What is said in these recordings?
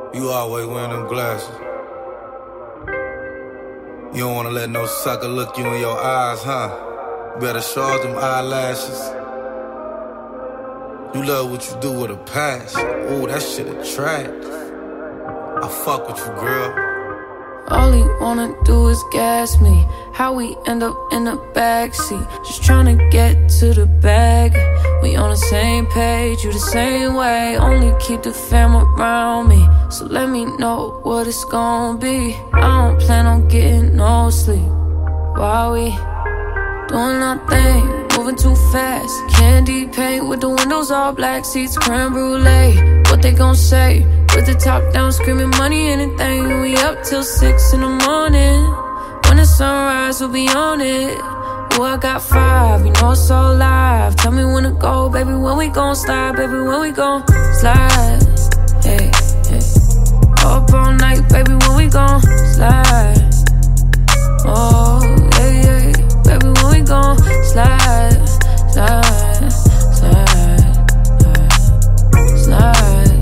You always wearing them glasses. You don't wanna let no sucker look you in your eyes, huh? Better show off them eyelashes. You love what you do with a passion. Ooh, that shit attractive. I fuck with you, girl. All he wanna do is gas me. How we end up in the backseat, just tryna get to the bag. We on the same page, you the same way. Only keep the fam around me, so let me know what it's gon' be. I don't plan on getting no sleep while we doing our thing, moving too fast. Candy paint with the windows all black, seats creme brulee. What they gon' say? With the top down, screaming money, anything. We up till 6 in the morning. When the sunrise, we'll be on it. Oh, I got 5, you know it's so live. Tell me when to go, baby, when we gon' slide. Baby, when we gon' slide. Hey, hey. Up all night, baby, when we gon' slide. Oh, yeah, yeah. Baby, when we gon' slide, slide, slide, slide.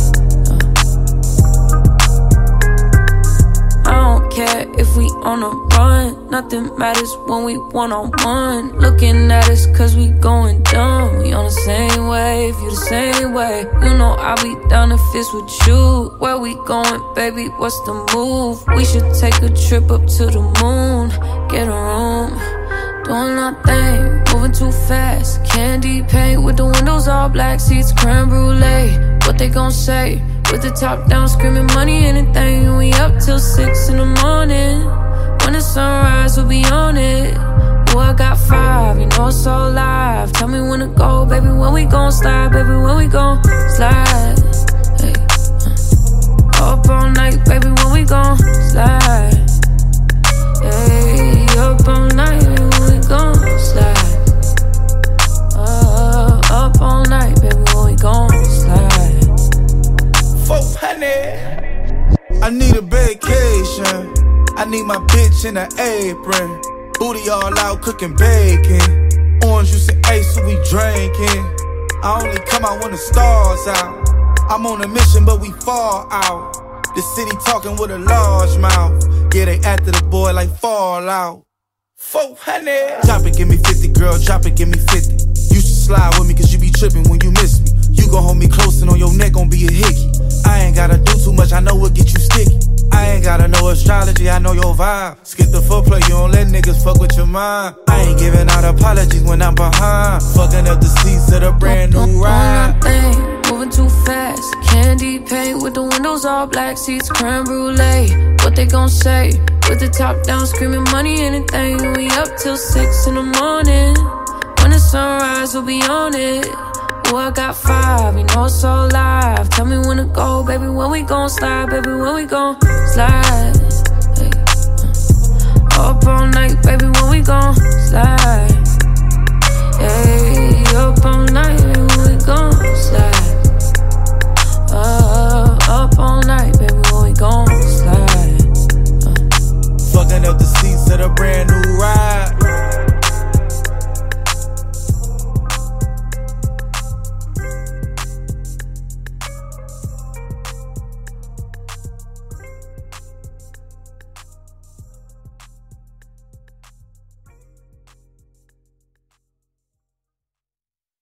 I don't care if we on a run. Nothing matters when we one-on-one. Looking at us cause we going dumb. We on the same wave, you the same way. You know I'll be down if it's with you. Where we going, baby, what's the move? We should take a trip up to the moon. Get a room, doing our thing, moving too fast. Candy paint with the windows all black, seats creme brulee. What they gon' say? With the top down, screaming money, anything. We up till 6 in the morning. When the sunrise, we'll be on it. Oh, I got 5, you know it's so live. Tell me when to go, baby, when we gon' slide. Baby, when we gon' slide. Hey, up all night, baby, when we gon' slide. Hey, up all night, baby, when we gon' slide. Up all night, baby, when we gon' slide. 400. I need a vacation. I need my bitch in an apron. Booty all out cooking bacon. Orange juice and ace, so we drinking. I only come out when the stars out. I'm on a mission, but we fall out. The city talking with a large mouth. Yeah, they after the boy like Fallout. 400. Drop it, give me 50, girl, drop it, give me 50. You should slide with me, cause you be tripping when you miss me. You gon' hold me close and on your neck gon' be a hickey. I ain't gotta do too much, I know what get you sticky. I ain't gotta know astrology, I know your vibe. Skip the foreplay, you don't let niggas fuck with your mind. I ain't giving out apologies when I'm behind. Fucking up the seats of the brand new ride. Moving too fast, candy paint with the windows all black, seats creme brulee. What they gon' say? With the top down, screaming money, anything. We up till 6 in the morning. When the sunrise, we'll be on it. Oh, I got 5, you know it's so live. Tell me when to go, baby, when we gon' slide. Baby, when we gon' slide. Hey, up all night, baby, when we gon' slide. Hey, up all night, baby, when we gon'